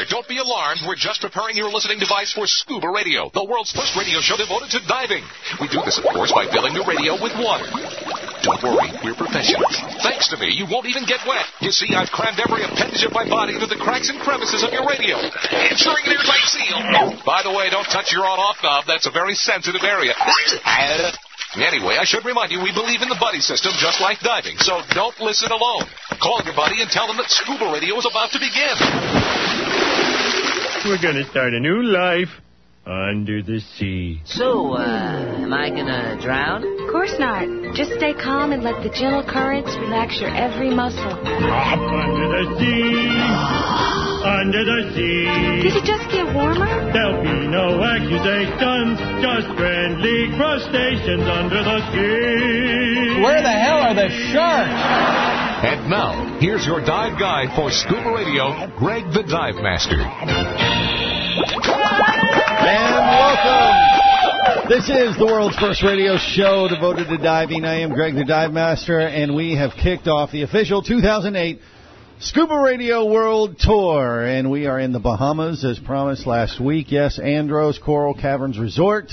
But don't be alarmed. We're just preparing your listening device for Scuba Radio, the world's first radio show devoted to diving. We do this, of course, by filling the radio with water. Don't worry, we're professionals. Thanks to me, you won't even get wet. You see, I've crammed every appendage of my body into the cracks and crevices of your radio, ensuring an airtight seal. By the way, don't touch your on-off knob. That's a very sensitive area. Anyway, I should remind you, we believe in the buddy system just like diving, so don't listen alone. Call your buddy and tell them that Scuba Radio is about to begin. We're going to start a new life under the sea. So, am I going to drown? Of course not. Just stay calm and let the gentle currents relax your every muscle. Up under the sea, under the sea. Did it just get warmer? There'll be no accusations, just friendly crustaceans under the sea. Where the hell are the sharks? And now, here's your dive guide for Scuba Radio, Greg the Dive Master. And welcome. This is the world's first radio show devoted to diving. I am Greg the Dive Master, and we have kicked off the official 2008 Scuba Radio World Tour. And we are in the Bahamas, as promised last week. Yes, Andros Coral Caverns Resort.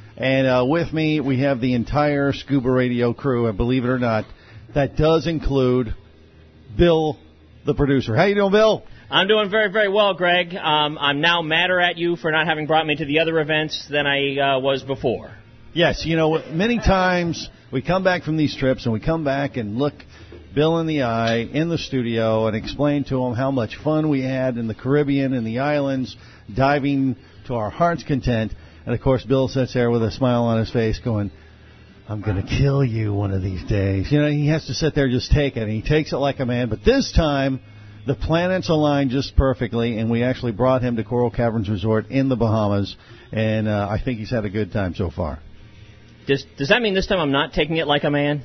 And with me, we have the entire Scuba Radio crew. And believe it or not, that does include Bill, the producer. How you doing, Bill? I'm doing very, very well, Greg. I'm now madder at you for not having brought me to the other events than I was before. Yes, you know, many times we come back from these trips and we come back and look Bill in the eye in the studio and explain to him how much fun we had in the Caribbean and the islands, diving to our heart's content. And, of course, Bill sits there with a smile on his face going, I'm going to kill you one of these days. You know, he has to sit there and just take it, and he takes it like a man. But this time, the planets aligned just perfectly, and we actually brought him to Coral Caverns Resort in the Bahamas, and I think he's had a good time so far. Does that mean this time I'm not taking it like a man?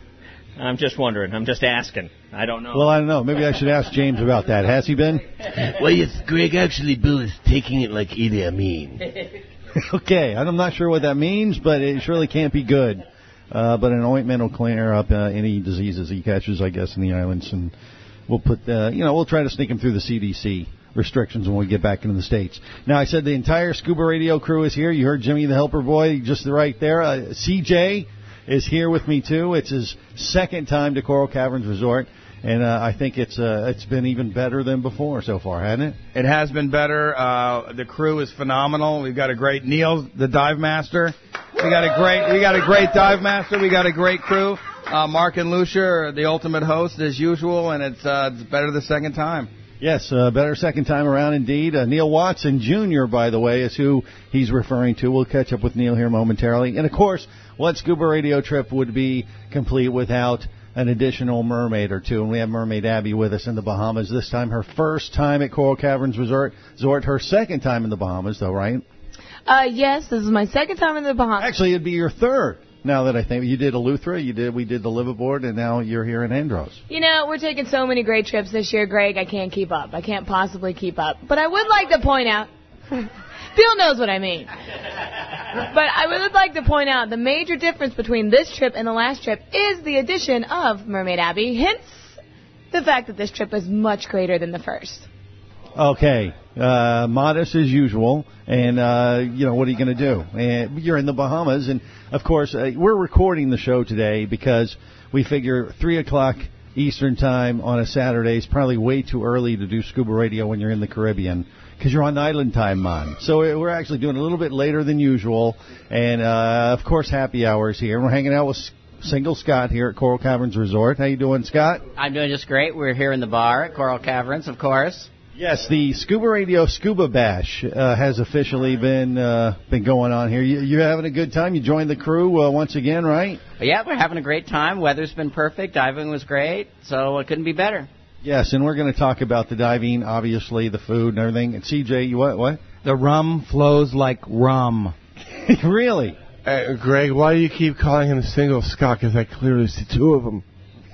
I'm just wondering. I'm just asking. I don't know. Well, I don't know. Maybe I should ask James about that. Has he been? Well, yes, Greg, actually, Bill is taking it like Idi Amin. Okay, I'm not sure what that means, but it surely can't be good. But an ointment will clear up any diseases he catches, I guess, in the islands, and we'll put, we'll try to sneak him through the CDC restrictions when we get back into the States. Now, I said the entire Scuba Radio crew is here. You heard Jimmy the Helper Boy just right there. CJ is here with me, too. It's his second time to Coral Caverns Resort, and I think it's been even better than before so far, hasn't it? It has been better. The crew is phenomenal. We've got a great Neil, the dive master. We got a great dive master. We got a great crew. Mark and Lucia are the ultimate host as usual, and it's better the second time. Yes, better second time around indeed. Neil Watson Jr., by the way, is who he's referring to. We'll catch up with Neil here momentarily. And, of course, what Scuba Radio trip would be complete without an additional mermaid or two? And we have Mermaid Abby with us in the Bahamas. This time her first time at Coral Caverns Resort. Her second time in the Bahamas, though, right? Yes, this is my second time in the Bahamas. Actually, it'd be your third. Now that I think you did Eleuthera, we did the liveaboard, and now you're here in Andros. You know, we're taking so many great trips this year, Greg, I can't keep up. I can't possibly keep up. But I would like to point out, Bill knows what I mean. But I would like to point out the major difference between this trip and the last trip is the addition of Mermaid Abby, hence the fact that this trip is much greater than the first. Okay, modest as usual, and, what are you going to do? You're in the Bahamas, and, of course, we're recording the show today because we figure 3 o'clock Eastern Time on a Saturday is probably way too early to do Scuba Radio when you're in the Caribbean because you're on island time, man. So we're actually doing a little bit later than usual, and, of course, happy hours here. We're hanging out with Single Scott here at Coral Caverns Resort. How you doing, Scott? I'm doing just great. We're here in the bar at Coral Caverns, of course. Yes, the Scuba Radio Scuba Bash has officially been going on here. You're having a good time. You joined the crew once again, right? Yeah, we're having a great time. Weather's been perfect. Diving was great, so it couldn't be better. Yes, and we're going to talk about the diving, obviously, the food and everything. And CJ, what? The rum flows like rum. Really? Greg, why do you keep calling him Single Scott? Because I clearly see two of them.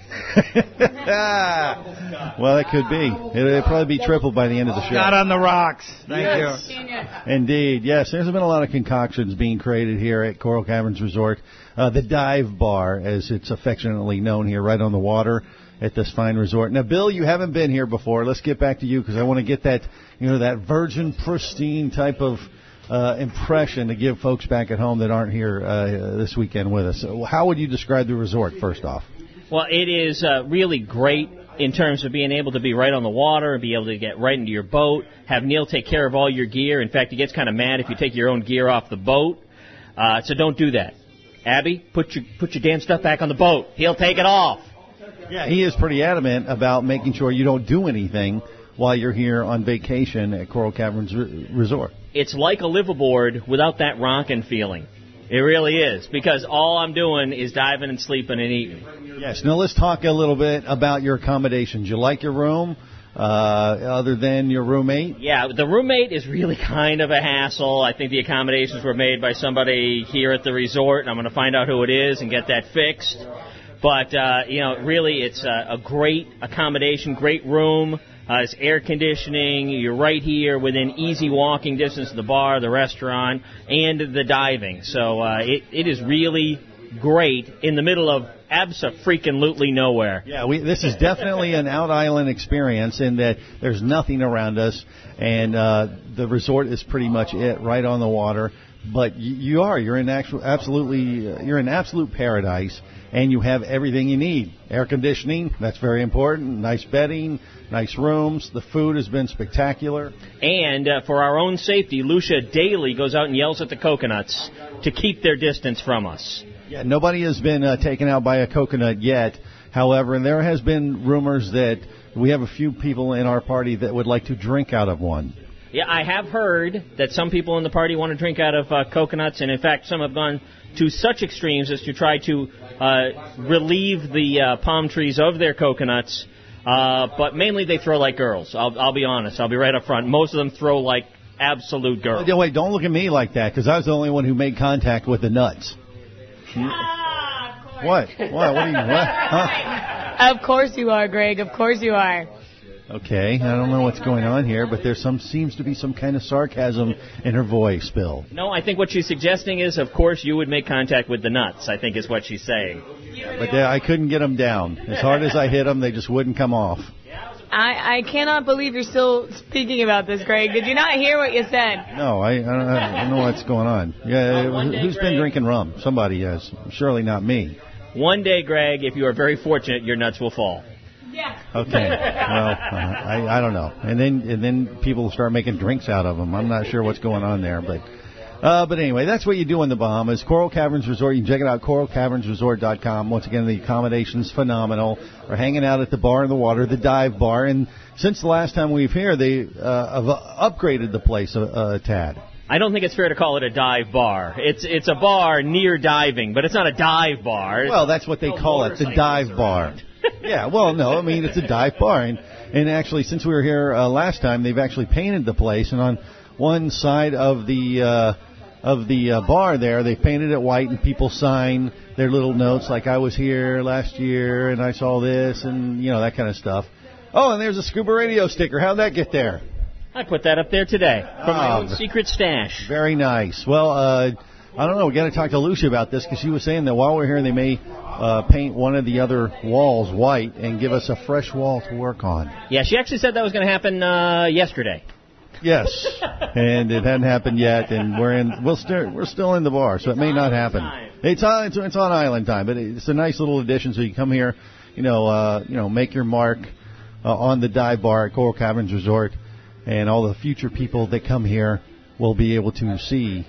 Well, it could be. It'll probably be triple by the end of the show. Not on the rocks. Thank you. Indeed. Yes, there's been a lot of concoctions being created here at Coral Caverns Resort. The Dive Bar, as it's affectionately known here, right on the water. at this fine resort. Now, Bill, you haven't been here before. Let's get back to you because I want to get that, that virgin, pristine type of impression to give folks back at home that aren't here this weekend with us. So how would you describe the resort, first off? Well, it is really great in terms of being able to be right on the water and be able to get right into your boat, have Neil take care of all your gear. In fact, he gets kind of mad if you take your own gear off the boat. So don't do that. Abby, put your damn stuff back on the boat. He'll take it off. Yeah, he is pretty adamant about making sure you don't do anything while you're here on vacation at Coral Caverns Resort. It's like a liveaboard without that rockin' feeling. It really is, because all I'm doing is diving and sleeping and eating. Yes. Now let's talk a little bit about your accommodations. You like your room, other than your roommate? Yeah, the roommate is really kind of a hassle. I think the accommodations were made by somebody here at the resort, and I'm going to find out who it is and get that fixed. But, really it's a great accommodation, great room. It's air conditioning. You're right here within easy walking distance of the bar, the restaurant, and the diving. So it is really great in the middle of abso-freaking-lutely nowhere. Yeah, this is definitely an out-island experience in that there's nothing around us, and the resort is pretty much it, right on the water. But you're in absolute paradise, and you have everything you need. Air conditioning, that's very important. Nice bedding, nice rooms. The food has been spectacular. And for our own safety, Lucia daily goes out and yells at the coconuts to keep their distance from us. Yeah, nobody has been taken out by a coconut yet. However, there has been rumors that we have a few people in our party that would like to drink out of one. Yeah, I have heard that some people in the party want to drink out of coconuts, and in fact, some have gone to such extremes as to try to relieve the palm trees of their coconuts. But mainly they throw like girls. I'll be honest. I'll be right up front. Most of them throw like absolute girls. Wait, don't look at me like that, because I was the only one who made contact with the nuts. What? What are you? What? Huh? Of course you are, Greg. Of course you are. Okay, I don't know what's going on here, but seems to be some kind of sarcasm in her voice, Bill. No, I think what she's suggesting is, of course, you would make contact with the nuts, I think is what she's saying. But I couldn't get them down. As hard as I hit them, they just wouldn't come off. I cannot believe you're still speaking about this, Greg. Did you not hear what you said? No, I don't know what's going on. Yeah, who's been drinking rum? Somebody has. Surely not me. One day, Greg, if you are very fortunate, your nuts will fall. Yeah. Okay. Well, I don't know. And then people start making drinks out of them. I'm not sure what's going on there, but anyway, that's what you do in the Bahamas. Coral Caverns Resort. You can check it out, coralcavernsresort.com. Once again, the accommodation's phenomenal. We're hanging out at the bar in the water, the dive bar, and since the last time we've here, they have upgraded the place a tad. I don't think it's fair to call it a dive bar. It's a bar near diving, but it's not a dive bar. Well, that's what they call it, the dive bar. Yeah, well, no, I mean, it's a dive bar. And actually, since we were here last time, they've actually painted the place. And on one side of the bar there, they painted it white, and people sign their little notes like, I was here last year, and I saw this, and, that kind of stuff. Oh, and there's a Scuba Radio sticker. How'd that get there? I put that up there today from my own secret stash. Very nice. Well, I don't know. We got to talk to Lucia about this, because she was saying that while we're here, they may paint one of the other walls white and give us a fresh wall to work on. Yeah, she actually said that was going to happen yesterday. Yes, and it hadn't happened yet, and we're still in the bar, so it may not happen. It's on island time, but it's a nice little addition. So you come here, make your mark on the dive bar at Coral Caverns Resort, and all the future people that come here will be able to see.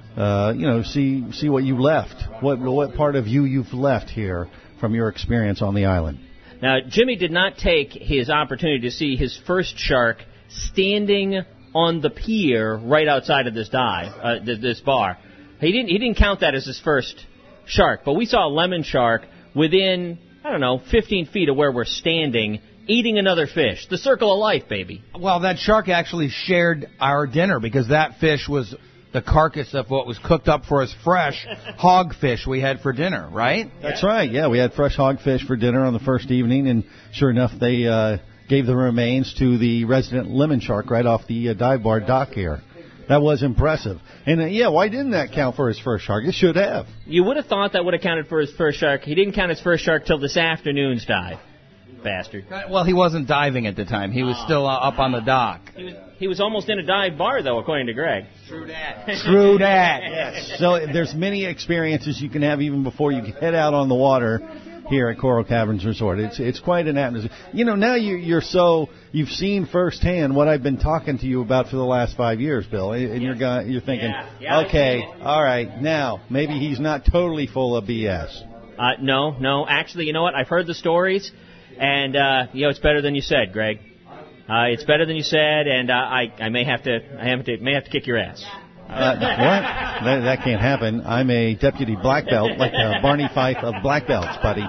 See what you left, what part of you've left here from your experience on the island. Now, Jimmy did not take his opportunity to see his first shark standing on the pier right outside of this this bar. He didn't count that as his first shark, but we saw a lemon shark within, 15 feet of where we're standing, eating another fish. The circle of life, baby. Well, that shark actually shared our dinner, because that fish was the carcass of what was cooked up for us fresh hogfish we had for dinner, right? That's right. Yeah, we had fresh hogfish for dinner on the first evening, and sure enough, they gave the remains to the resident lemon shark right off the dive bar dock here. That was impressive. And, why didn't that count for his first shark? It should have. You would have thought that would have counted for his first shark. He didn't count his first shark till this afternoon's dive. bastard. Well, he wasn't diving at the time. He was still up on the dock. He was almost in a dive bar, though, according to Greg. True that. True that. Yes. So there's many experiences you can have even before you head out on the water here at Coral Caverns Resort. It's quite an atmosphere. You know, now you've seen firsthand what I've been talking to you about for the last 5 years, Bill. And you're thinking, okay, all right, now maybe he's not totally full of BS. No. Actually, you know what? I've heard the stories, and it's better than you said, Greg. It's better than you said, and I may have to kick your ass. What? That can't happen. I'm a deputy black belt, like Barney Fife of black belts, buddy.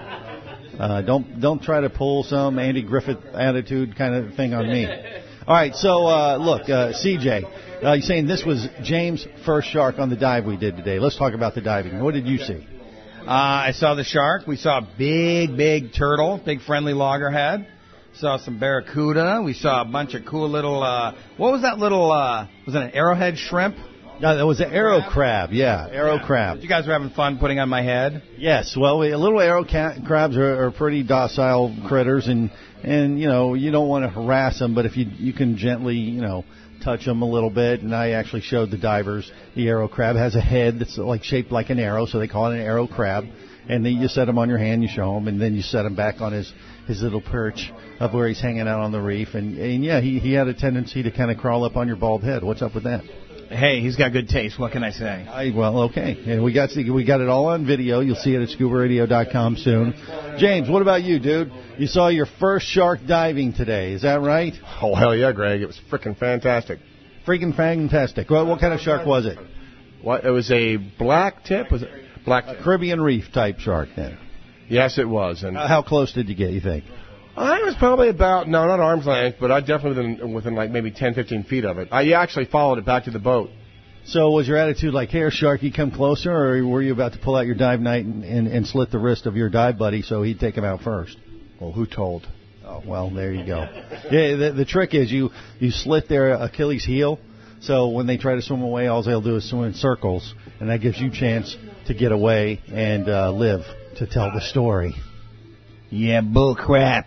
Don't try to pull some Andy Griffith attitude kind of thing on me. All right, so look, CJ, you're saying this was James' first shark on the dive we did today. Let's talk about the diving. What did you see? I saw the shark. We saw a big turtle, big friendly loggerhead. Saw some barracuda. We saw a bunch of cool little, what was that little, was it an arrowhead shrimp? No, that was an arrow crab, arrow crab. You guys were having fun putting on my head? Yes, well, little arrow crabs are pretty docile critters, and you know, you don't want to harass them, but if you can gently, you know, touch them a little bit, and I actually showed the divers the arrow crab has a head that's like shaped like an arrow, so they call it an arrow crab, and then you set him on your hand, you show him, and then you set him back on his little perch of where he's hanging out on the reef, and yeah, he had a tendency to kind of crawl up on your bald head. What's up with that? Hey, he's got good taste. What can I say? Well, okay. And we got it all on video. You'll see it at ScubaRadio.com soon. James, what about you, dude? You saw your first shark diving today. Is that right? Oh, hell yeah, Greg. It was freaking fantastic. Freaking fantastic. What kind of shark was it? What? It was a black tip? Was it black? A Caribbean reef type shark then. Yes, it was. And how close did you get, you think? I was probably about, no, not arm's length, but I definitely within like maybe 10, 15 feet of it. I actually followed it back to the boat. So was your attitude like, here, Sharky, come closer, or were you about to pull out your dive knife and slit the wrist of your dive buddy so he'd take him out first? Well, who told? Oh, well, there you go. Yeah, the trick is you slit their Achilles heel, so when they try to swim away, all they'll do is swim in circles, and that gives you a chance to get away and live to tell the story. Yeah, bull crap.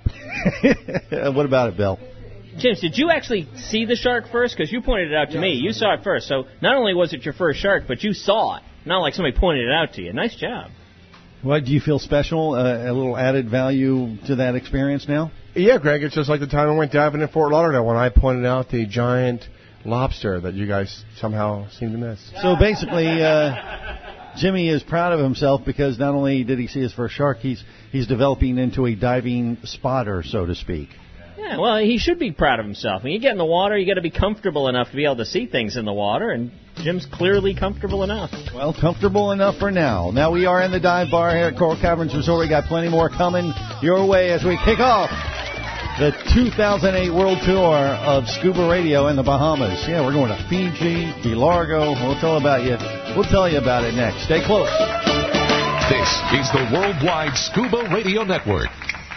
What about it, Bill? James, did you actually see the shark first? Because you pointed it out to me. You saw it first. So not only was it your first shark, but you saw it. Not like somebody pointed it out to you. Nice job. What, do you feel special? A little added value to that experience now? Yeah, Greg, it's just like the time I went diving in Fort Lauderdale when I pointed out the giant lobster that you guys somehow seem to miss. So basically, Jimmy is proud of himself because not only did he see his first shark, he's developing into a diving spotter, so to speak. Yeah, well, he should be proud of himself. When you get in the water, you got to be comfortable enough to be able to see things in the water, and Jim's clearly comfortable enough. Well, comfortable enough for now. Now we are in the dive bar here at Coral Caverns Resort. We got plenty more coming your way as we kick off the 2008 World Tour of Scuba Radio in the Bahamas. Yeah, we're going to Fiji, Key Largo. We'll tell you about it next. Stay close. This is the Worldwide Scuba Radio Network.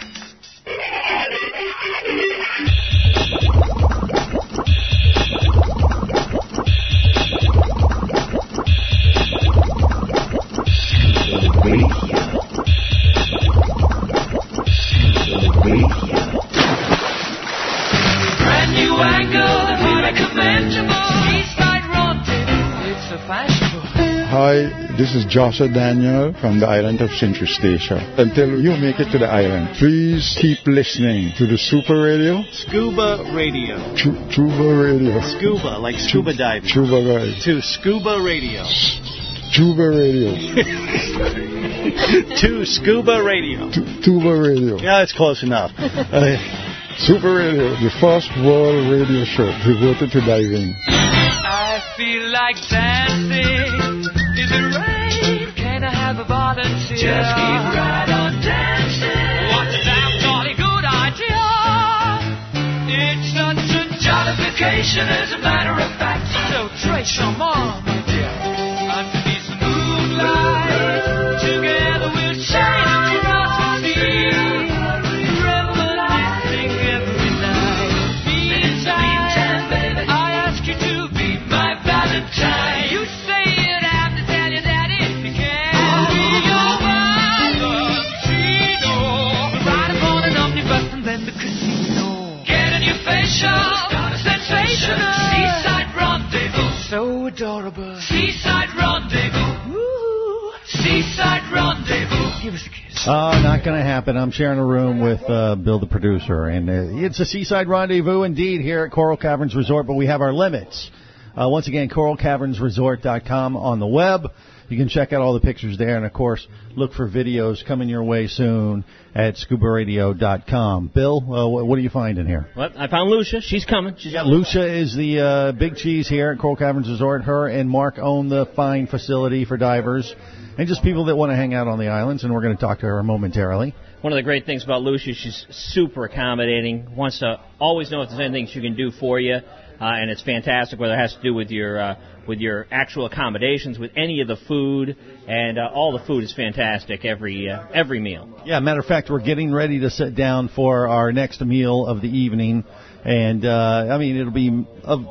Brand new angle, I recommend you more. Eastside Rotten, it's so fashionable. Hi, this is Joshua Daniel from the island of St. Eustacia. Until you make it to the island, please keep listening to the Super Radio. Scuba Radio. Scuba Radio. Scuba, like scuba diving. Scuba Radio. To Scuba Radio. Scuba Radio. To Scuba Radio. Tuba Radio. Yeah, that's close enough. Super Radio, the first world radio show devoted to diving. I feel like dancing in the rain. Can I have a volunteer? Just keep right on dancing. What's a damn jolly good idea? It's such a jollification, as a matter of fact. So trace some on, my dear. Underneath the moonlight, together we'll shine across the sea. Reminiscing every night. Meantime, baby, I ask you to be my Valentine. You say you'd have to tell your daddy if you can. Be your wife, Chino. Ride upon an omnibus from Waterbird. Seaside Rendezvous. Woo. Seaside Rendezvous. Give us a kiss. Not going to happen. I'm sharing a room with Bill, the producer, and it's a Seaside Rendezvous indeed here at Coral Caverns Resort, but we have our limits. Once again, coralcavernsresort.com on the web. You can check out all the pictures there, and, of course, look for videos coming your way soon at scubaradio.com. Bill, what are you finding here? Well, I found Lucia. She's coming. Lucia is the big cheese here at Coral Caverns Resort. Her and Mark own the fine facility for divers and just people that want to hang out on the islands, and we're going to talk to her momentarily. One of the great things about Lucia, she's super accommodating, wants to always know if there's anything she can do for you, and it's fantastic, whether it has to do with your actual accommodations, with any of the food, and all the food is fantastic every meal. Yeah, matter of fact, we're getting ready to sit down for our next meal of the evening, and I mean it'll be,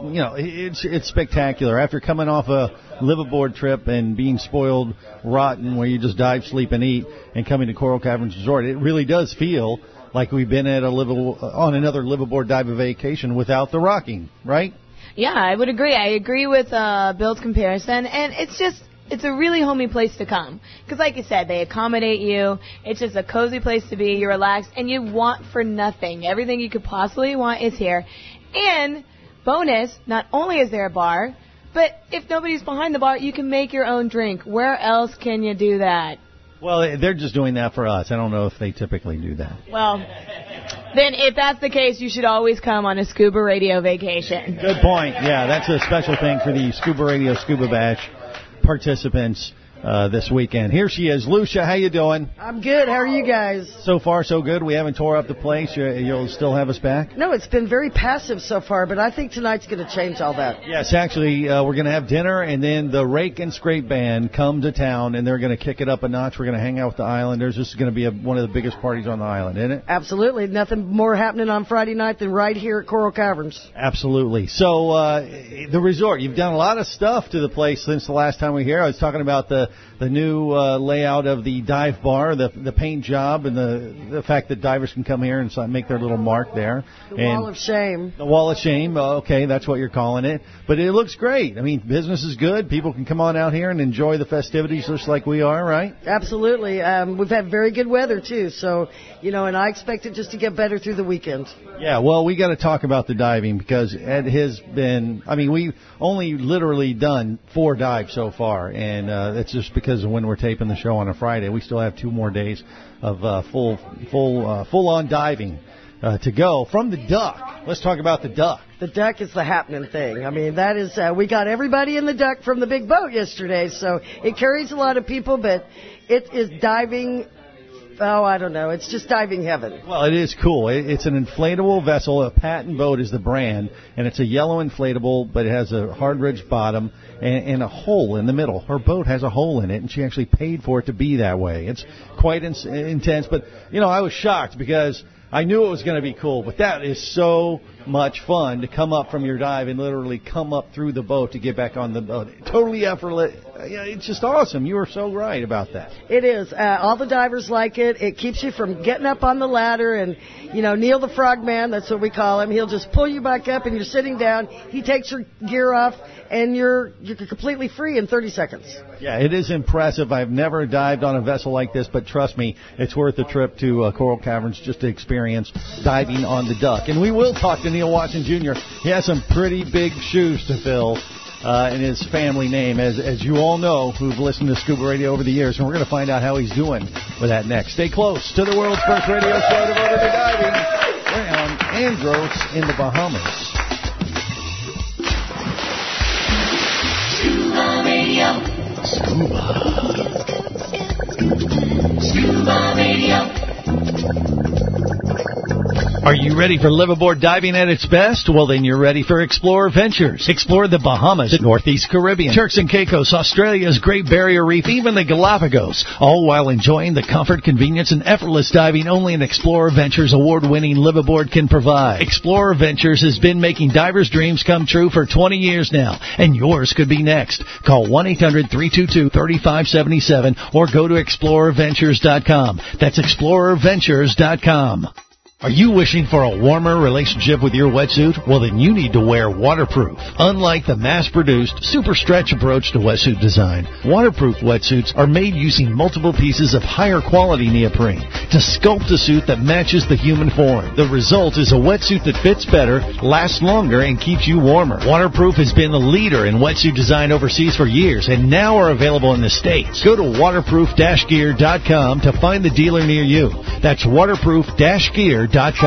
it's spectacular. After coming off a live-aboard trip and being spoiled rotten, where you just dive, sleep, and eat, and coming to Coral Caverns Resort, it really does feel like we've been at on another live-aboard dive vacation without the rocking, right? Yeah, I would agree. I agree with Bill's comparison, and it's a really homey place to come. Because like you said, they accommodate you. It's just a cozy place to be. You're relaxed, and you want for nothing. Everything you could possibly want is here. And bonus, not only is there a bar, but if nobody's behind the bar, you can make your own drink. Where else can you do that? Well, they're just doing that for us. I don't know if they typically do that. Well, then if that's the case, you should always come on a Scuba Radio vacation. Good point. Yeah, that's a special thing for the Scuba Radio Scuba Bash participants this weekend. Here she is. Lucia, how you doing? I'm good. How are you guys? So far, so good. We haven't tore up the place. You'll still have us back? No, it's been very passive so far, but I think tonight's going to change all that. Yes, actually, we're going to have dinner, and then the Rake and Scrape Band come to town, and they're going to kick it up a notch. We're going to hang out with the islanders. This is going to be one of the biggest parties on the island, isn't it? Absolutely. Nothing more happening on Friday night than right here at Coral Caverns. Absolutely. So the resort, you've done a lot of stuff to the place since the last time we were here. I was talking about the new layout of the dive bar, the paint job, and the fact that divers can come here and make their little mark there. The Wall of Shame. The Wall of Shame. Okay, that's what you're calling it. But it looks great. I mean, business is good. People can come on out here and enjoy the festivities just like we are, right? Absolutely. We've had very good weather, too. So, and I expect it just to get better through the weekend. Yeah, well, we got to talk about the diving because it has been, we've only literally done 4 dives so far, and it's just because of when we're taping the show on a Friday. We still have 2 more days of full-on diving to go from the Duck. Let's talk about the Duck. The Duck is the happening thing. That is, we got everybody in the Duck from the big boat yesterday, so it carries a lot of people, but it is diving. Oh, I don't know. It's just diving heaven. Well, it is cool. It's an inflatable vessel. A Patent Boat is the brand, and it's a yellow inflatable, but it has a hard-ridged bottom and a hole in the middle. Her boat has a hole in it, and she actually paid for it to be that way. It's quite intense, but, I was shocked because I knew it was going to be cool, but that is so much fun to come up from your dive and literally come up through the boat to get back on the boat. Totally effortless. It's just awesome. You were so right about that. It is. All the divers like it. It keeps you from getting up on the ladder and, Neil the Frogman, that's what we call him. He'll just pull you back up and you're sitting down. He takes your gear off and you're completely free in 30 seconds. Yeah, it is impressive. I've never dived on a vessel like this, but trust me, it's worth a trip to Coral Caverns just to experience diving on the Duck. And we will talk to Neil Watson Jr. He has some pretty big shoes to fill in his family name, as you all know who've listened to Scuba Radio over the years. And we're going to find out how he's doing with that next. Stay close to the world's first radio show devoted to diving. We're on Andros in the Bahamas. Scuba Radio. Scuba Radio. Are you ready for live-aboard diving at its best? Well, then you're ready for Explorer Ventures. Explore the Bahamas, the Northeast Caribbean, Turks and Caicos, Australia's Great Barrier Reef, even the Galapagos, all while enjoying the comfort, convenience, and effortless diving only an Explorer Ventures award-winning live-aboard can provide. Explorer Ventures has been making divers' dreams come true for 20 years now, and yours could be next. Call 1-800-322-3577 or go to ExplorerVentures.com. That's ExplorerVentures.com. Are you wishing for a warmer relationship with your wetsuit? Well, then you need to wear waterproof. Unlike the mass-produced super stretch approach to wetsuit design, waterproof wetsuits are made using multiple pieces of higher quality neoprene to sculpt a suit that matches the human form. The result is a wetsuit that fits better, lasts longer, and keeps you warmer. Waterproof has been the leader in wetsuit design overseas for years and now are available in the States. Go to waterproof-gear.com to find the dealer near you. That's waterproof-gear.com.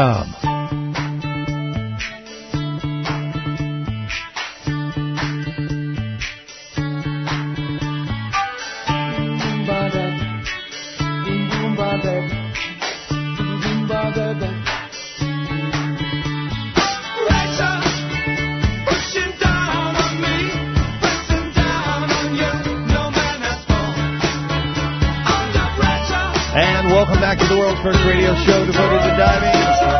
And welcome back to the world's first radio show devoted to diving.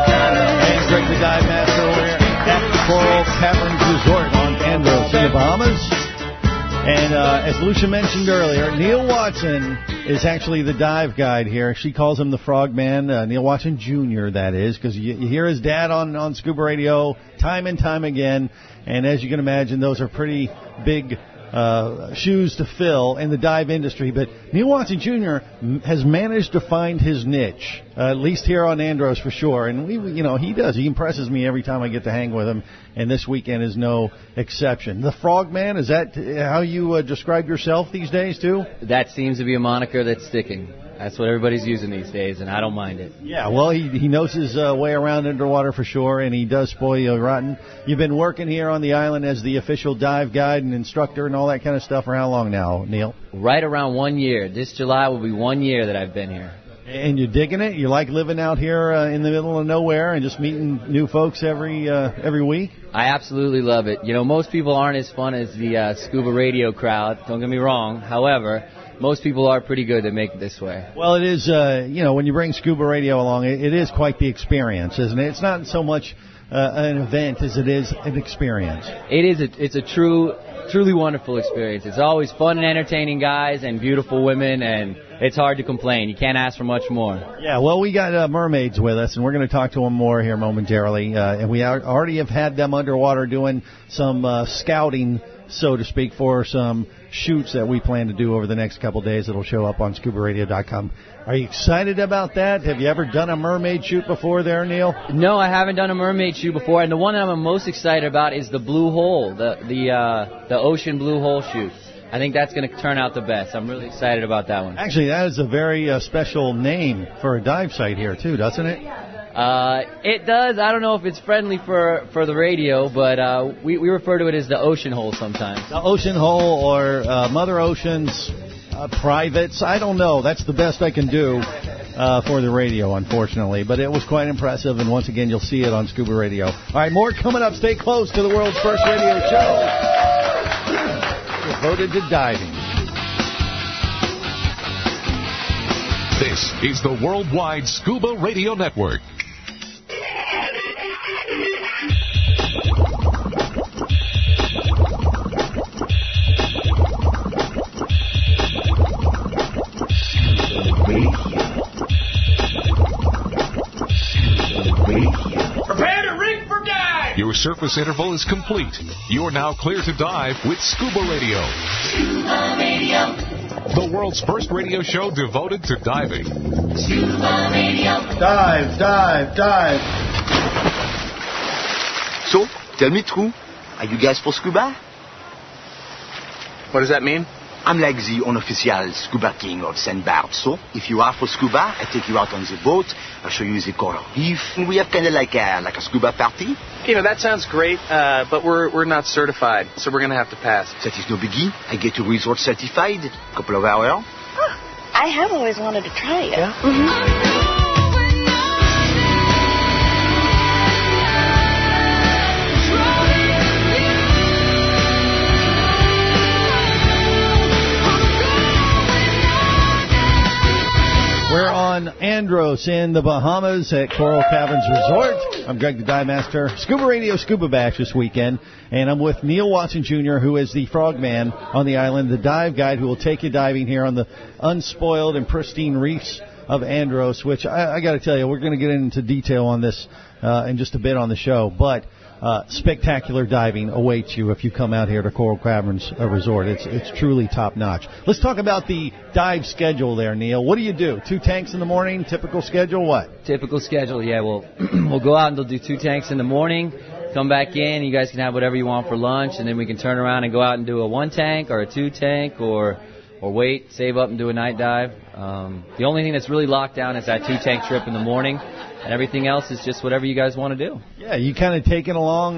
And Greg the Dive Master over here at Coral Caverns Resort on Andros in the Bahamas. And as Lucia mentioned earlier, Neil Watson is actually the dive guide here. She calls him the Frogman, Neil Watson Jr., that is, because you hear his dad on Scuba Radio time and time again. And as you can imagine, those are pretty big shoes to fill in the dive industry, but Neil Watson Jr. has managed to find his niche, at least here on Andros for sure. And he does. He impresses me every time I get to hang with him, and this weekend is no exception. The Frogman, is that how you describe yourself these days too? That seems to be a moniker that's sticking. That's what everybody's using these days, and I don't mind it. Yeah, well, he knows his way around underwater for sure, and he does spoil you rotten. You've been working here on the island as the official dive guide and instructor and all that kind of stuff for how long now, Neil? Right around 1 year. This July will be 1 year that I've been here. And you're digging it? You like living out here in the middle of nowhere and just meeting new folks every week? I absolutely love it. Most people aren't as fun as the Scuba Radio crowd. Don't get me wrong. However, most people are pretty good that make it this way. Well, it is, when you bring Scuba Radio along, it is quite the experience, isn't it? It's not so much an event as it is an experience. It is. It's a truly wonderful experience. It's always fun and entertaining guys and beautiful women, and it's hard to complain. You can't ask for much more. Yeah, well, we got mermaids with us, and we're going to talk to them more here momentarily. And we already have had them underwater doing some scouting, so to speak, for some shoots that we plan to do over the next couple of days. It'll show up on ScubaRadio.com. Are you excited about that? Have you ever done a mermaid shoot before there, Neil? No, I haven't done a mermaid shoot before, and the one that I'm most excited about is the Blue Hole, the Ocean Blue Hole shoot. I think that's going to turn out the best. I'm really excited about that one. Actually, that is a very special name for a dive site here, too, doesn't it? It does. I don't know if it's friendly for the radio, but we refer to it as the Ocean Hole sometimes. The Ocean Hole or Mother Ocean's privates. I don't know. That's the best I can do for the radio, unfortunately. But it was quite impressive, and once again, you'll see it on Scuba Radio. All right, more coming up. Stay close to the world's first radio show devoted to diving. This is the Worldwide Scuba Radio Network. Prepare to rig for dive! Your surface interval is complete. You're now clear to dive with Scuba Radio. Scuba Radio. The world's first radio show devoted to diving. Scuba Radio. Dive, dive, dive. So, tell me true, are you guys for scuba? What does that mean? I'm like the unofficial scuba king of St. Barth. So, if you are for scuba, I take you out on the boat, I'll show you the coral reef, and we have kind of like a scuba party. That sounds great, but we're not certified, so we're going to have to pass. That is no biggie. I get to resort certified, couple of hours. I have always wanted to try it. Yeah? Mm-hmm. We're on Andros in the Bahamas at Coral Caverns Resort. I'm Greg the Dive Master. Scuba Radio Scuba Bash this weekend. And I'm with Neil Watson Jr., who is the frogman on the island, the dive guide who will take you diving here on the unspoiled and pristine reefs of Andros, which I got to tell you, we're going to get into detail on this in just a bit on the show, but spectacular diving awaits you if you come out here to Coral Caverns Resort. It's truly top notch. Let's talk about the dive schedule there, Neil. What do you do? 2 tanks in the morning, typical schedule, what? Typical schedule, yeah. We'll go out and we'll do 2 tanks in the morning, come back in, you guys can have whatever you want for lunch, and then we can turn around and go out and do a 1 tank or a 2 tank or wait, save up and do a night dive. The only thing that's really locked down is that 2 tank trip in the morning. And everything else is just whatever you guys want to do. Yeah, you kind of take it along,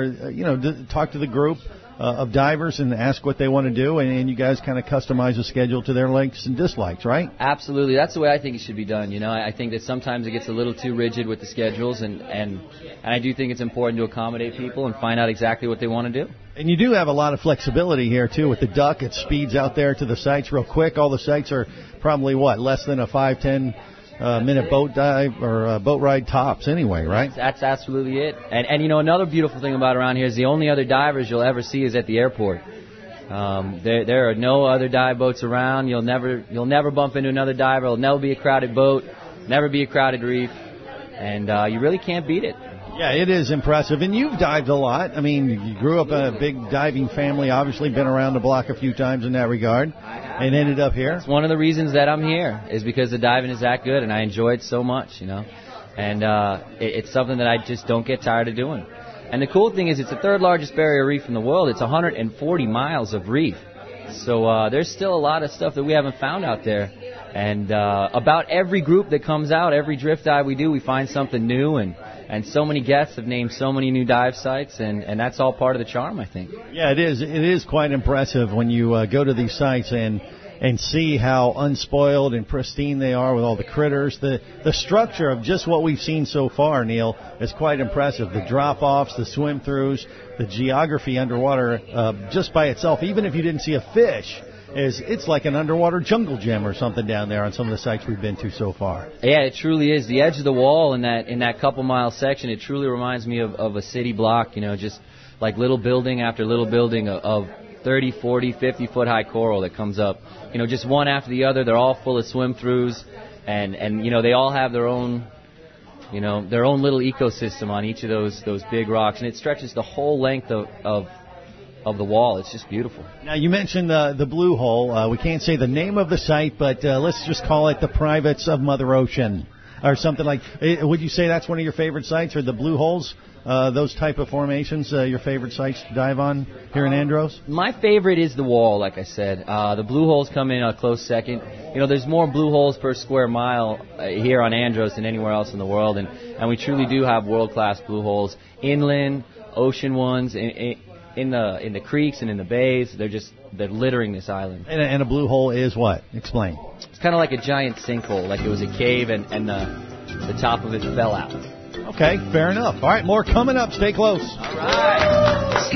talk to the group of divers and ask what they want to do, and you guys kind of customize the schedule to their likes and dislikes, right? Absolutely. That's the way I think it should be done. I think that sometimes it gets a little too rigid with the schedules, and I do think it's important to accommodate people and find out exactly what they want to do. And you do have a lot of flexibility here, too, with the duck. It speeds out there to the sites real quick. All the sites are probably, less than a 5-10 minute boat dive or boat ride tops anyway, right? That's absolutely it. And another beautiful thing about around here is the only other divers you'll ever see is at the airport. There are no other dive boats around. You'll never bump into another diver. It'll never be a crowded boat, never be a crowded reef, and you really can't beat it. Yeah, it is impressive. And you've dived a lot. I mean, you grew up in a big diving family, obviously been around the block a few times in that regard, and ended up here. It's one of the reasons that I'm here is because the diving is that good, and I enjoy it so much, And it's something that I just don't get tired of doing. And the cool thing is it's the 3rd largest barrier reef in the world. It's 140 miles of reef. So there's still a lot of stuff that we haven't found out there. And about every group that comes out, every drift dive we do, we find something new, and so many guests have named so many new dive sites, and that's all part of the charm, I think. Yeah, it is. It is quite impressive when you go to these sites and see how unspoiled and pristine they are with all the critters. The structure of just what we've seen so far, Neil, is quite impressive. The drop-offs, the swim-throughs, the geography underwater just by itself, even if you didn't see a fish, it's like an underwater jungle gym or something down there on some of the sites we've been to so far. Yeah, it truly is. The edge of the wall in that couple mile section, it truly reminds me of a city block, just like little building after little building of 30, 40, 50-foot high coral that comes up. Just one after the other. They're all full of swim-throughs, and they all have their own little ecosystem on each of those big rocks, and it stretches the whole length of the wall. It's just beautiful. Now, you mentioned the Blue Hole. We can't say the name of the site, but let's just call it the Privates of Mother Ocean or something like. Would you say that's one of your favorite sites, or the Blue Holes, those type of formations, your favorite sites to dive on here in Andros? My favorite is the wall, like I said. The Blue Holes come in a close second. There's more Blue Holes per square mile here on Andros than anywhere else in the world, and we truly do have world-class Blue Holes, inland, ocean ones, in the creeks and in the bays. They're littering this island. And a Blue Hole is what? Explain. It's kind of like a giant sinkhole, like it was a cave and the top of it fell out. Okay, fair enough. All right, more coming up. Stay close. All right.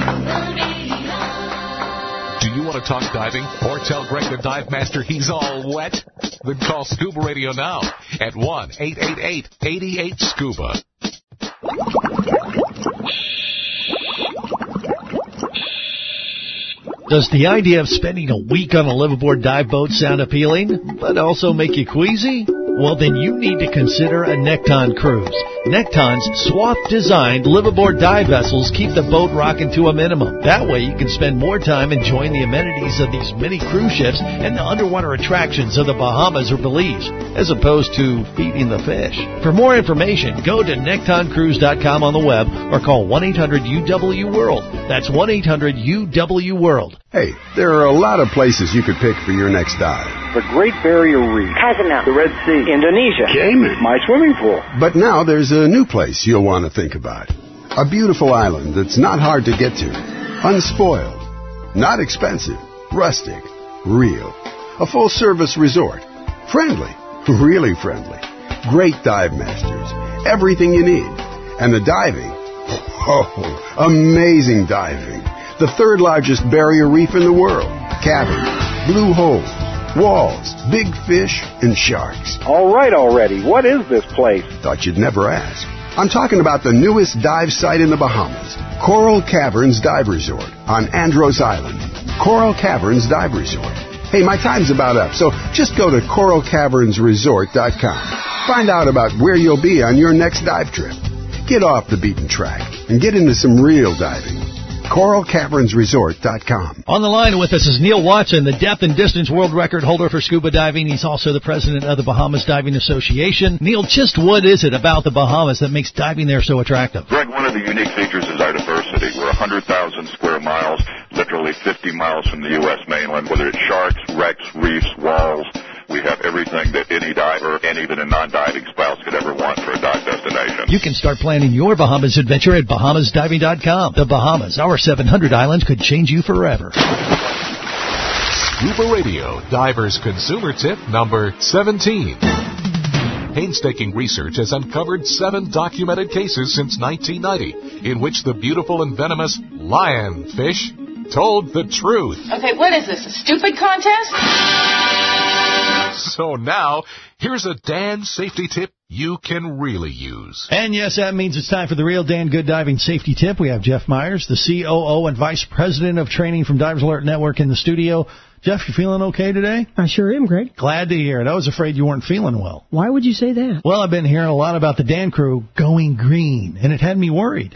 Do you want to talk diving or tell Greg the Dive Master he's all wet? Then call Scuba Radio now at 1-888-88-SCUBA. Does the idea of spending a week on a liveaboard dive boat sound appealing, but also make you queasy? Well, then you need to consider a Nekton cruise. Nekton's swath-designed liveaboard dive vessels keep the boat rocking to a minimum. That way you can spend more time enjoying the amenities of these mini cruise ships and the underwater attractions of the Bahamas or Belize, as opposed to feeding the fish. For more information, go to nektoncruise.com on the web or call 1-800-UW-WORLD. That's 1-800-UW-WORLD. Hey, there are a lot of places you could pick for your next dive. The Great Barrier Reef, Cozumel, the Red Sea, Indonesia, Cayman, my swimming pool. But now there's a new place you'll want to think about. A beautiful island that's not hard to get to. Unspoiled. Not expensive. Rustic. Real. A full-service resort. Friendly. Really friendly. Great dive masters. Everything you need. And the diving. Oh, amazing diving. The 3rd largest barrier reef in the world. Caverns, blue holes, walls, big fish, and sharks. All right already. What is this place? Thought you'd never ask. I'm talking about the newest dive site in the Bahamas, Coral Caverns Dive Resort on Andros Island. Coral Caverns Dive Resort. Hey, my time's about up, so just go to CoralCavernsResort.com. Find out about where you'll be on your next dive trip. Get off the beaten track and get into some real diving. CoralCavernsResort.com. On the line with us is Neil Watson, the depth and distance world record holder for scuba diving. He's also the president of the Bahamas Diving Association. Neil, just what is it about the Bahamas that makes diving there so attractive? Greg, one of the unique features is our diversity. We're 100,000 square miles, literally 50 miles from the U.S. mainland, whether it's sharks, wrecks, reefs, walls. We have everything that any diver and even a non-diving spouse could ever want for a dive destination. You can start planning your Bahamas adventure at BahamasDiving.com. The Bahamas, our 700 islands could change you forever. Scuba Radio, Diver's Consumer Tip number 17. Painstaking research has uncovered 7 documented cases since 1990 in which the beautiful and venomous lionfish told the truth. Okay, what is this, a stupid contest? So now, here's a Dan safety tip you can really use. And yes, that means it's time for the real Dan Good Diving Safety Tip. We have Jeff Myers, the COO and Vice President of Training from Divers Alert Network in the studio. Jeff, you feeling okay today? I sure am, Greg. Glad to hear it. I was afraid you weren't feeling well. Why would you say that? Well, I've been hearing a lot about the Dan crew going green, and it had me worried.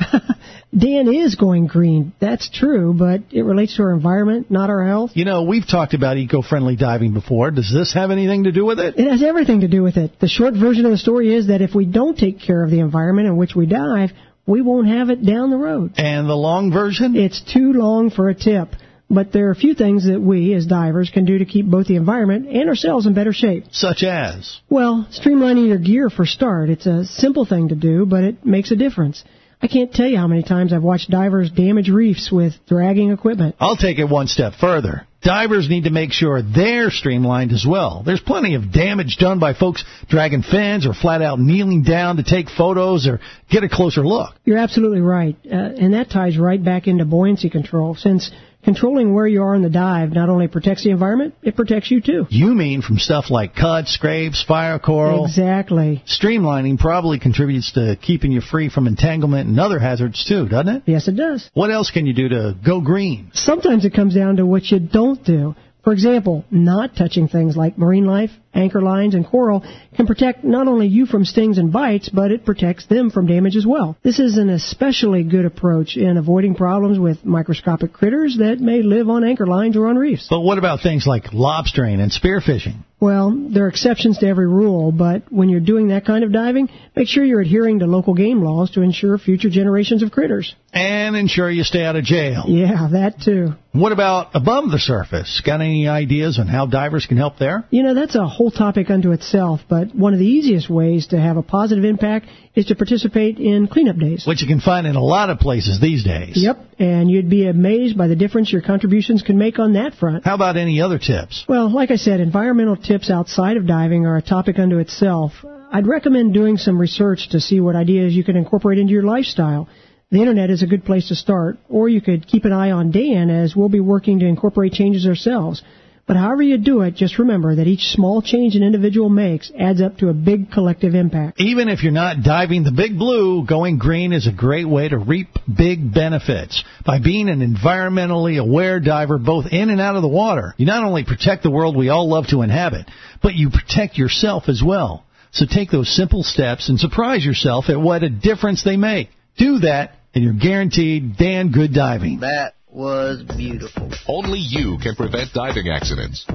Dan is going green. That's true, but it relates to our environment, not our health. You know, we've talked about eco-friendly diving before. Does this have anything to do with it? It has everything to do with it. The short version of the story is that if we don't take care of the environment in which we dive, we won't have it down the road. And the long version? It's too long for a tip. But there are a few things that we, as divers, can do to keep both the environment and ourselves in better shape. Such as? Well, streamlining your gear for start. It's a simple thing to do, but it makes a difference. I can't tell you how many times I've watched divers damage reefs with dragging equipment. I'll take it one step further. Divers need to make sure they're streamlined as well. There's plenty of damage done by folks dragging fins or flat out kneeling down to take photos or get a closer look. You're absolutely right. And that ties right back into buoyancy control, since controlling where you are in the dive not only protects the environment, it protects you too. You mean from stuff like cuts, scrapes, fire coral? Exactly. Streamlining probably contributes to keeping you free from entanglement and other hazards too, doesn't it? Yes, it does. What else can you do to go green? Sometimes it comes down to what you don't do. For example, not touching things like marine life, anchor lines, and coral can protect not only you from stings and bites, but it protects them from damage as well. This is an especially good approach in avoiding problems with microscopic critters that may live on anchor lines or on reefs. But what about things like lobstering and spearfishing? Well, there are exceptions to every rule, but when you're doing that kind of diving, make sure you're adhering to local game laws to ensure future generations of critters. And ensure you stay out of jail. Yeah, that too. What about above the surface? Got any ideas on how divers can help there? You know, that's a whole topic unto itself, but one of the easiest ways to have a positive impact is to participate in cleanup days. Which you can find in a lot of places these days. Yep, and you'd be amazed by the difference your contributions can make on that front. How about any other tips? Well, like I said, environmental tips outside of diving are a topic unto itself. I'd recommend doing some research to see what ideas you can incorporate into your lifestyle. The Internet is a good place to start, or you could keep an eye on Dan, as we'll be working to incorporate changes ourselves. But however you do it, just remember that each small change an individual makes adds up to a big collective impact. Even if you're not diving the big blue, going green is a great way to reap big benefits. By being an environmentally aware diver both in and out of the water, you not only protect the world we all love to inhabit, but you protect yourself as well. So take those simple steps and surprise yourself at what a difference they make. Do that, and you're guaranteed Dan Good Diving. That was beautiful. Only you can prevent diving accidents.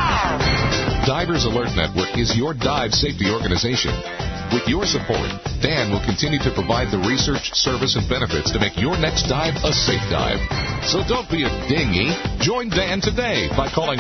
Divers Alert Network is your dive safety organization. With your support, Dan will continue to provide the research, service, and benefits to make your next dive a safe dive. So don't be a dinghy. Join Dan today by calling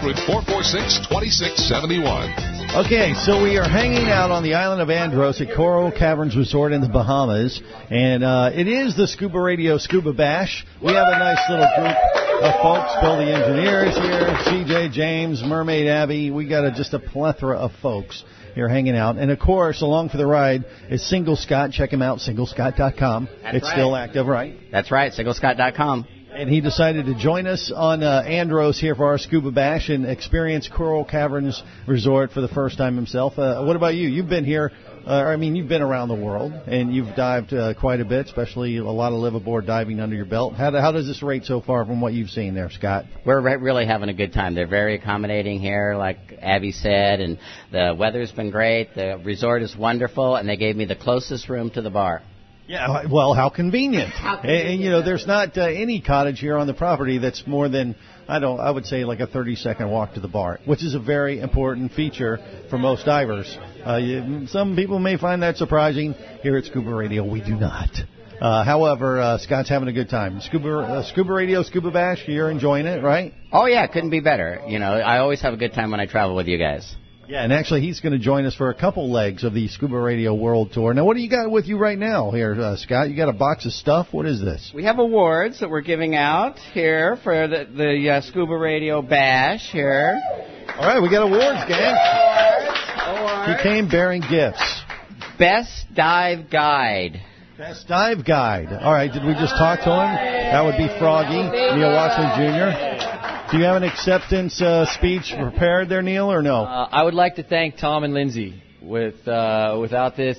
1-800-446-2671. Okay, so we are hanging out on the island of Andros at Coral Caverns Resort in the Bahamas, and it is the Scuba Radio Scuba Bash. We have a nice little group of folks. Bill the engineer is here, CJ, James, Mermaid Abby. We got just a plethora of folks here hanging out. And, of course, along for the ride is Single Scott. Check him out, singlescott.com. It's right. Still active, right? That's right, singlescott.com. And he decided to join us on Andros here for our Scuba Bash and experience Coral Caverns Resort for the first time himself. What about you? You've been here You've been around the world, and you've dived quite a bit, especially a lot of liveaboard diving under your belt. How does this rate so far from what you've seen there, Scott? We're really having a good time. They're very accommodating here, like Abby said, and the weather's been great. The resort is wonderful, and they gave me the closest room to the bar. Yeah, well, how convenient. And there's not any cottage here on the property that's more than, I would say like a 30-second walk to the bar, which is a very important feature for most divers. Some people may find that surprising. Here at Scuba Radio, we do not. However, Scott's having a good time. Scuba Radio, Scuba Bash, you're enjoying it, right? Oh, yeah, couldn't be better. I always have a good time when I travel with you guys. Yeah, and actually he's going to join us for a couple legs of the Scuba Radio World Tour. Now, what do you got with you right now here, Scott? You got a box of stuff? What is this? We have awards that we're giving out here for the Scuba Radio Bash here. All right, we got awards, gang. Awards. He came bearing gifts. Best Dive Guide. Best Dive Guide. All right, did we just talk to him? That would be Froggy, Neil Watson Jr. Do you have an acceptance speech prepared there, Neil, or no? I would like to thank Tom and Lindsay. Without them,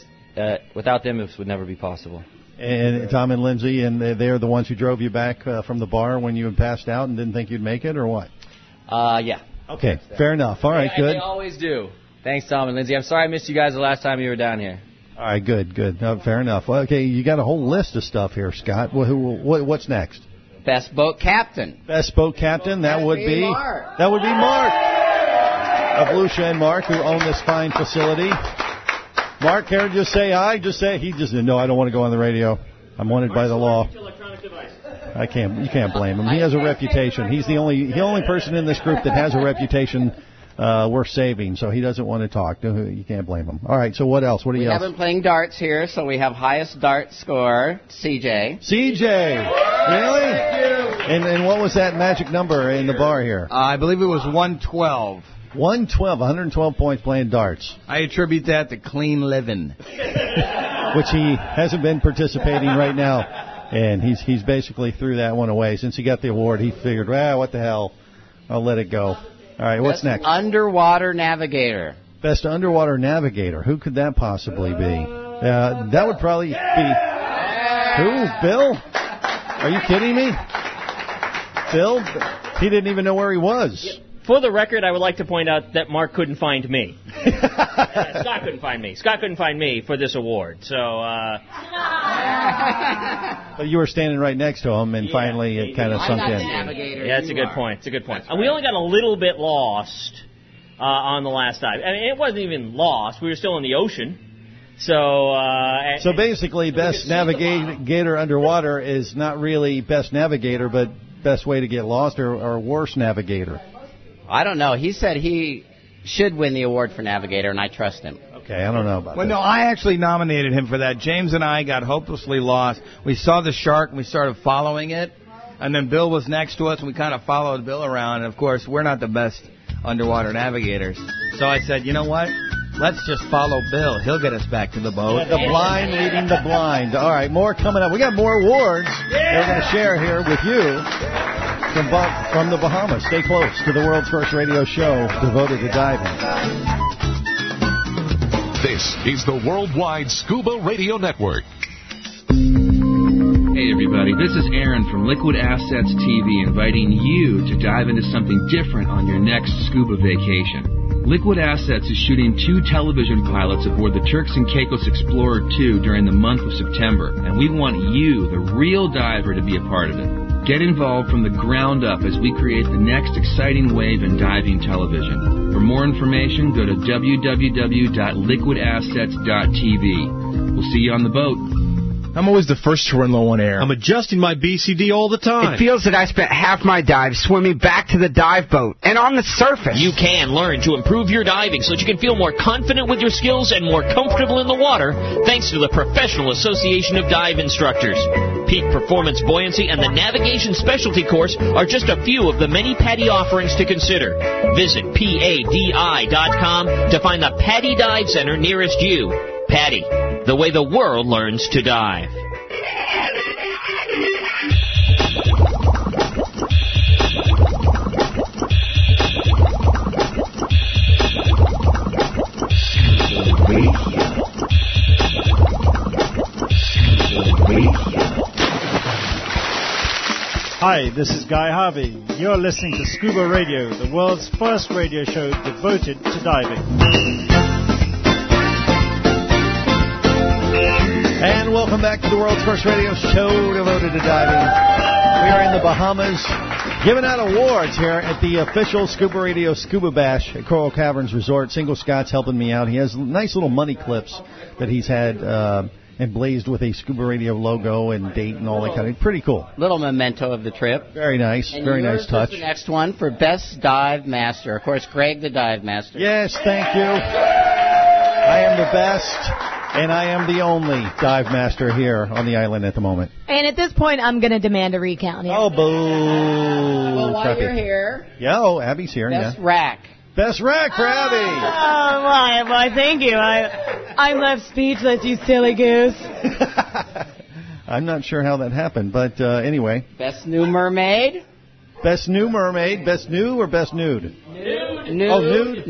this would never be possible. And Tom and Lindsay, and they're the ones who drove you back from the bar when you had passed out and didn't think you'd make it, or what? Yeah. Okay, fair enough. All right, good. They always do. Thanks, Tom and Lindsay. I'm sorry I missed you guys the last time you were down here. All right, good. Fair enough. Well, okay, you got a whole list of stuff here, Scott. What's next? Best Boat Captain. Best Boat Captain, that would be Mark. That would be Mark of Lucia and Mark, who own this fine facility. Mark, care to just say hi? Just say he just no, I don't want to go on the radio. I'm wanted by the law. You can't blame him. He has a reputation. He's the only person in this group that has a reputation worth saving, so he doesn't want to talk. You can't blame him. All right, so what else? What do you else? We have been playing darts here, so we have highest dart score, CJ. CJ! Really? And what was that magic number in the bar here? I believe it was 112. 112 points playing darts. I attribute that to clean living. Which he hasn't been participating right now. And he's basically threw that one away. Since he got the award, he figured, what the hell, I'll let it go. All right, what's next? Underwater Navigator. Best Underwater Navigator. Who could that possibly be? That would probably be... Who? Bill? Are you kidding me? Bill? He didn't even know where he was. For the record, I would like to point out that Mark couldn't find me. Scott couldn't find me. Scott couldn't find me for this award. So, But you were standing right next to him, and finally it kind of sunk in. Yeah, that's a good point. It's a good point. And we only got a little bit lost on the last dive. I mean, it wasn't even lost. We were still in the ocean. So basically, best navigator underwater is not really best navigator, but best way to get lost or worst navigator. I don't know. He said he should win the award for navigator, and I trust him. Okay, I don't know about that. Well, no, I actually nominated him for that. James and I got hopelessly lost. We saw the shark, and we started following it. And then Bill was next to us, and we kind of followed Bill around. And, of course, we're not the best underwater navigators. So I said, you know what? Let's just follow Bill. He'll get us back to the boat. The blind leading the blind. All right, more coming up. We got more awards we're going to share here with you from the Bahamas. Stay close to the world's first radio show devoted to diving. This is the Worldwide Scuba Radio Network. Hey everybody, this is Aaron from Liquid Assets TV inviting you to dive into something different on your next scuba vacation. Liquid Assets is shooting 2 television pilots aboard the Turks and Caicos Explorer 2 during the month of September, and we want you, the real diver, to be a part of it. Get involved from the ground up as we create the next exciting wave in diving television. For more information, go to www.liquidassets.tv. We'll see you on the boat. I'm always the first to run low on air. I'm adjusting my BCD all the time. It feels that I spent half my dive swimming back to the dive boat and on the surface. You can learn to improve your diving so that you can feel more confident with your skills and more comfortable in the water thanks to the Professional Association of Dive Instructors. Peak Performance Buoyancy and the Navigation Specialty Course are just a few of the many PADI offerings to consider. Visit PADI.com to find the PADI Dive Center nearest you. PADI, the way the world learns to dive. Hi, this is Guy Harvey. You're listening to Scuba Radio, the world's first radio show devoted to diving. And welcome back to the world's first radio show devoted to diving. We are in the Bahamas, giving out awards here at the official Scuba Radio Scuba Bash at Coral Caverns Resort. Single Scott's helping me out. He has nice little money clips that he's had emblazed with a Scuba Radio logo and date and all that kind of. Pretty cool. Little memento of the trip. Very nice. And very nice touch. The next one for Best Dive Master. Of course, Greg the Dive Master. Yes, thank you. I am the best, and I am the only dive master here on the island at the moment. And at this point, I'm going to demand a recount. Yeah. Oh, boo. Well, while Crappy. you're here. Yeah, oh, Abby's here. Best rack. Best rack for Abby. Oh, why, thank you. I'm left speechless, you silly goose. I'm not sure how that happened, but anyway. Best New Mermaid. Best New Mermaid. Best New or Best Nude? Nude. Oh, nude?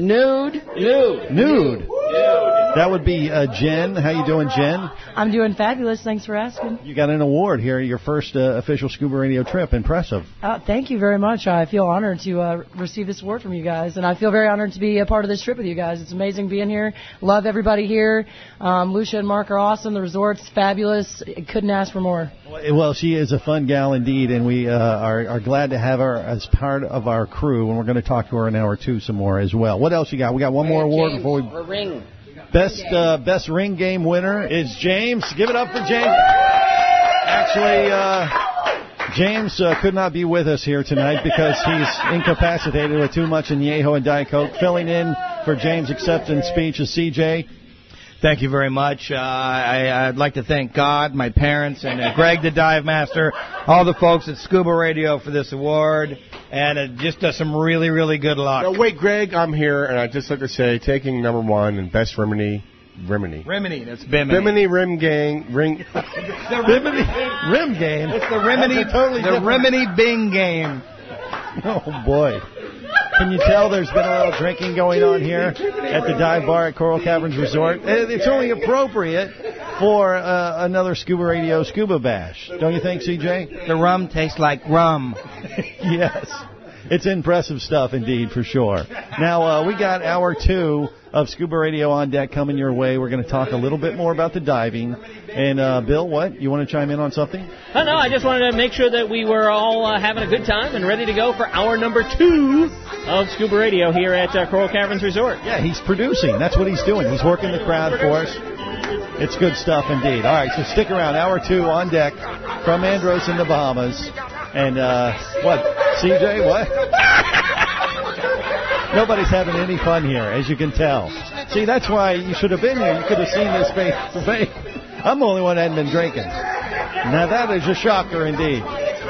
Nude. That would be Jen. How you doing, Jen? I'm doing fabulous. Thanks for asking. You got an award here, your first official Scuba Radio trip. Impressive. Thank you very much. I feel honored to receive this award from you guys, and I feel very honored to be a part of this trip with you guys. It's amazing being here. Love everybody here. Lucia and Mark are awesome. The resort's fabulous. Couldn't ask for more. Well, she is a fun gal indeed, and we are glad to have her as part of our crew, and we're going to talk to her in hour two some more as well. What else you got? We got one more award before we... Or ring. Best ring game winner is James. Give it up for James. Actually, James could not be with us here tonight because he's incapacitated with too much añejo and Diet Coke. Filling in for James' acceptance speech is CJ. Thank you very much. I'd like to thank God, my parents, and Greg the Dive Master, all the folks at Scuba Radio for this award, and it just does some really, really good luck. Now, wait, Greg, I'm here, and I'd just like to say, taking number one and best Rimini. That's Bimini. Bimini Rim Gang. The Rimini Rim Game. It's the Rimini, Rimini Bing Game. Oh, boy. Can you tell there's been a little drinking going on here at the dive bar at Coral Caverns Resort? It's only appropriate for another Scuba Radio Scuba Bash. Don't you think, CJ? The rum tastes like rum. Yes. It's impressive stuff indeed, for sure. Now, we got hour two of Scuba Radio on deck coming your way. We're going to talk a little bit more about the diving. And, Bill, what? You want to chime in on something? Oh, no, I just wanted to make sure that we were all having a good time and ready to go for hour number 2 of Scuba Radio here at Coral Caverns Resort. Yeah, he's producing. That's what he's doing. He's working the crowd for us. It's good stuff indeed. All right, so stick around. Hour 2 on deck from Andros in the Bahamas. And, what? CJ, what? Nobody's having any fun here, as you can tell. See, that's why you should have been here. You could have seen this face to face. I'm the only one that hadn't been drinking. Now, that is a shocker indeed.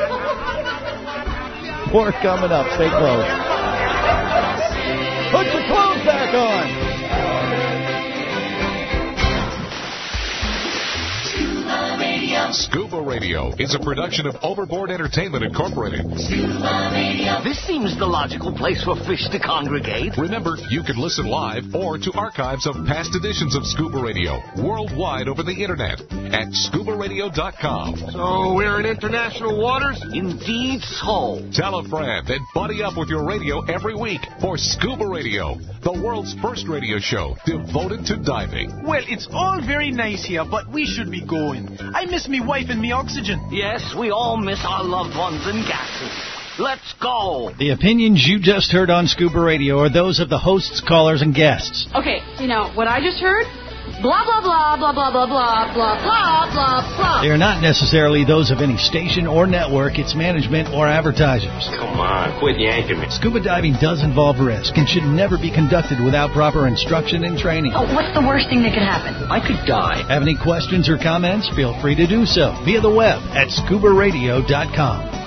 More coming up. Stay close. Put your clothes back on. Scuba Radio is a production of Overboard Entertainment Incorporated. This seems the logical place for fish to congregate. Remember, you can listen live or to archives of past editions of Scuba Radio worldwide over the internet at scubaradio.com. So we're in international waters? Indeed so. Tell a friend and buddy up with your radio every week for Scuba Radio, the world's first radio show devoted to diving. Well, it's all very nice here, but we should be going. I miss me wife and me oxygen. Yes, we all miss our loved ones and gases. Let's go. The opinions you just heard on Scuba Radio are those of the hosts, callers, and guests. Okay, what I just heard? Blah, blah, blah, blah, blah, blah, blah, blah, blah, blah, blah. They are not necessarily those of any station or network, its management, or advertisers. Come on, quit yanking me. Scuba diving does involve risk and should never be conducted without proper instruction and training. Oh, what's the worst thing that could happen? I could die. Have any questions or comments? Feel free to do so via the web at scubaradio.com.